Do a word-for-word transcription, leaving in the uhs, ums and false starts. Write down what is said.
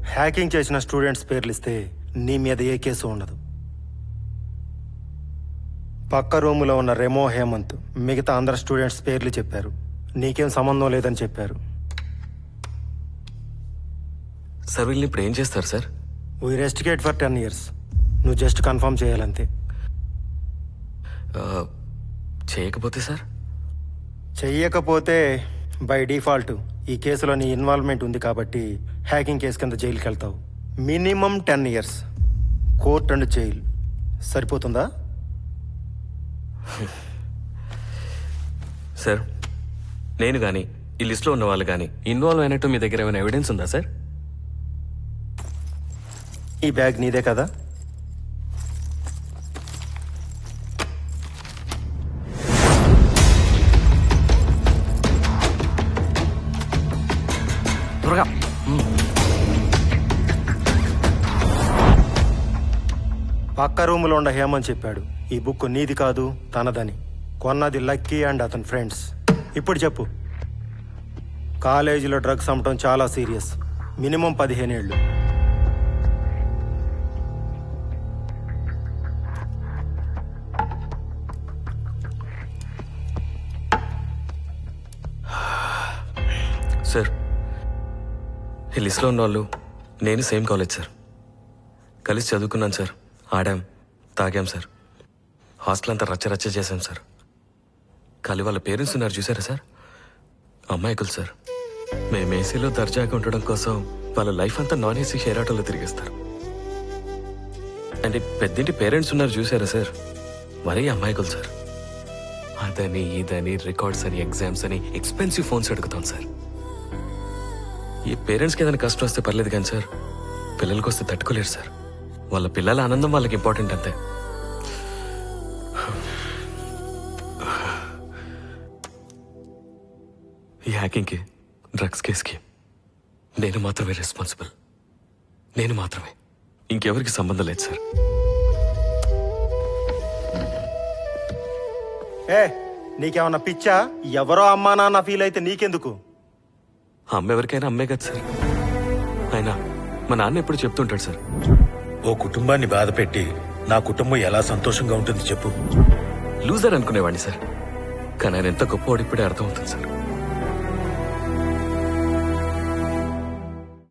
Hacking చేసిన students పేర్లు ఇస్తే నీ మీద ఏ కేసు ఉండదు. పక్క రూములో ఉన్న రెమో, హేమంత్ మిగతా అందరు స్టూడెంట్స్ పేర్లు చెప్పారు. నీకేం సంబంధం లేదని చెప్పారు. సార్ వీళ్ళని ఇప్పుడు ఏం చేస్తారు sir? We rusticate for ten years. నువ్వు జస్ట్ కన్ఫర్మ్ చేయాలంతే. చేయకపోతే సార్? చెయ్యకపోతే బై డిఫాల్ట్ ఈ కేసులో నీ ఇన్వాల్వ్మెంట్ ఉంది కాబట్టి హ్యాకింగ్ కేసు కింద జైలుకి వెళ్తావు. Minimum ten years court and jail. సరిపోతుందా? సార్ నేను కానీ ఈ లిస్ట్లో ఉన్న వాళ్ళు కానీ ఇన్వాల్వ్ అయినట్టు మీ దగ్గర ఏమైనా ఎవిడెన్స్ ఉందా సార్? ఈ బ్యాగ్ నీదే కదా? త్వరగా. పక్క రూములో ఉండ హేమని చెప్పాడు ఈ బుక్ నీది కాదు తనదని. కొన్నది లక్కీ అండ్ అతని ఫ్రెండ్స్. ఇప్పుడు చెప్పు, కాలేజీలో డ్రగ్స్ అమ్మటం చాలా సీరియస్. మినిమం పదిహేను ఏళ్ళు. సార్ ఈ లిస్ట్లో ఉన్న వాళ్ళు నేను సేమ్ కాలేజ్ సార్. కలిసి చదువుకున్నాను సార్. ఆడాం, తాగాం సార్. హాస్టల్ అంతా రచ్చ రచ్చ చేశాం సార్. కానీ వాళ్ళ పేరెంట్స్ ఉన్నారు చూసారా సార్, అమ్మాయికులు సార్. మేము ఏసీలో దర్జాగా ఉండడం కోసం వాళ్ళ లైఫ్ అంతా నాన్ ఏసీ షేర్ ఆటోలో తిరిగిస్తారు. అండ్ పెద్దింటి పేరెంట్స్ ఉన్నారు చూసారా సార్, మరీ అమ్మాయికులు సార్. అదని ఇదని రికార్డ్స్ అని ఎగ్జామ్స్ అని ఎక్స్పెన్సివ్ ఫోన్స్ అడుగుతాం సార్. ఈ పేరెంట్స్కి ఏదైనా కష్టం వస్తే పర్లేదు కానీ సార్, పిల్లలకి వస్తే తట్టుకోలేరు సార్. వాళ్ళ పిల్లల ఆనందం వాళ్ళకి ఇంపార్టెంట్ అంతే. ఈ హ్యాకింగ్కి, డ్రగ్స్ కేసుకి నేను మాత్రమే రెస్పాన్సిబుల్. నేను మాత్రమే, ఇంకెవరికి సంబంధం లేదు సార్. ఏ నీకేమన్నా పిచ్చా? ఎవరో అమ్మా నాన్న ఫీల్ అయితే నీకెందుకు? అమ్మ ఎవరికైనా అమ్మే కదా సార్. అయినా మా నాన్న ఎప్పుడు చెప్తుంటాడు సార్, ఓ కుటుంబాన్ని బాధ పెట్టి నా కుటుంబం ఎలా సంతోషంగా ఉంటుంది చెప్పు. లూజర్ అనుకునేవాడిని సార్. కానీ ఆయన ఎంత గొప్పవాడు ఇప్పుడే అర్థమవుతుంది సార్.